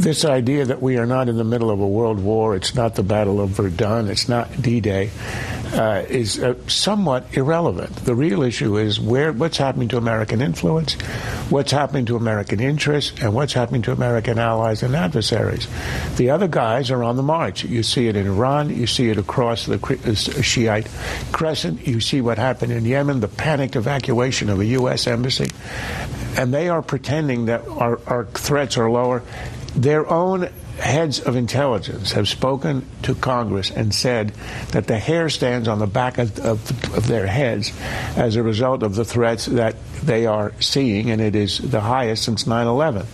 this idea that we are not in the middle of a world war, it's not the Battle of Verdun, it's not D-Day, is somewhat irrelevant. The real issue is what's happening to American influence, what's happening to American interests, and what's happening to American allies and adversaries. The other guys are on the march. You see it in Iran, you see it across the Shiite crescent, you see what happened in Yemen, the panicked evacuation of a U.S. embassy, and they are pretending that our threats are lower. Their own heads of intelligence have spoken to Congress and said that the hair stands on the back of their heads as a result of the threats that they are seeing, and it is the highest since 9/11.